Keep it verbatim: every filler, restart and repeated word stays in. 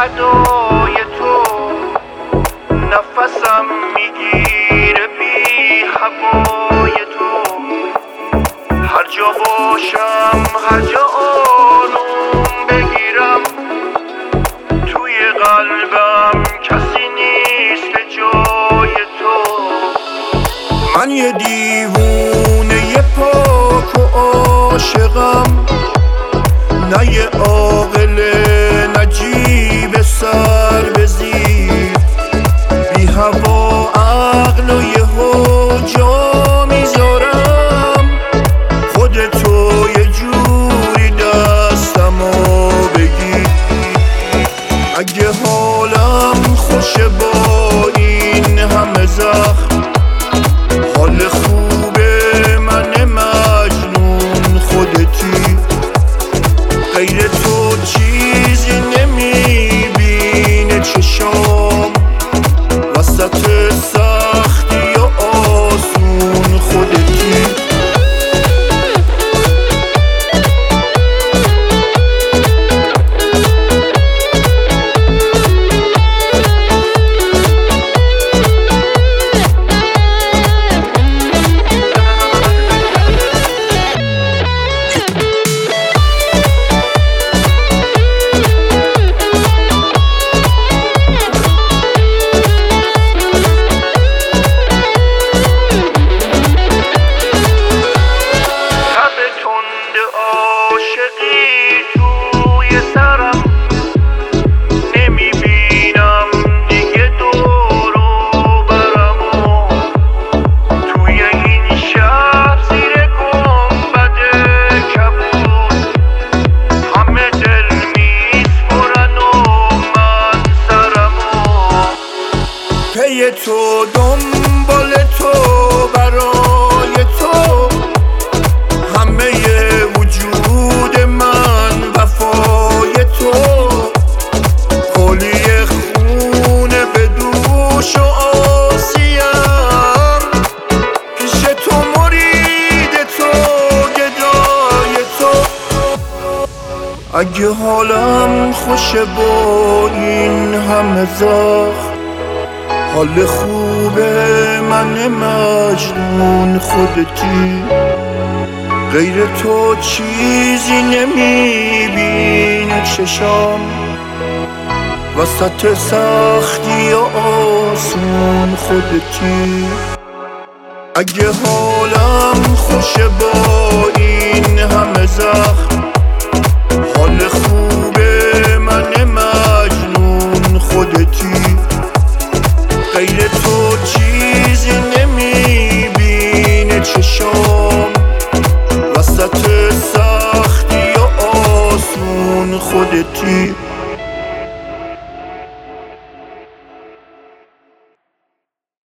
ادای تو نفسم میگیره بی هوای تو. هر جا باشم هر جا آروم بگیرم توی قلبم کسی نیست که جای تو. من یه دیوونه یه پاک و عاشقم، نه یه عاقل نه جیب سر به زیر. بی هوا عقل و یه جا میذارم، خودتو یه جوری دستمو بگیر. اگه حالم خوشه با این همه زخم، حال خوبه من مجنون خودتی. غیر تو چیزی نمیبینه چشام، وسط سختی و آسون خودتی. عاشقی توی سرم نمیبینم دیگه دور و برمو. توی این شهر زیر گنبد کبود همه دل میسپرن و من سرمو. پی تو دنبال تو برای تو همه وجود من وفای تو. کلی خونه به دوش و آسیم، پیش تو مرید تو گدای تو. اگه حالم خوشه با این همه زخم، حال خوبه من مجنون خودتی. غیر تو چیزی نمیبینه چشام، وسط سختی و آسون خودتی. اگه حالم خوشه با این همه زخم، حال خوبه من مجنون خودتی. غیر تو چیزی نمیبینه چشام، وسط سختی و آسون خودتی.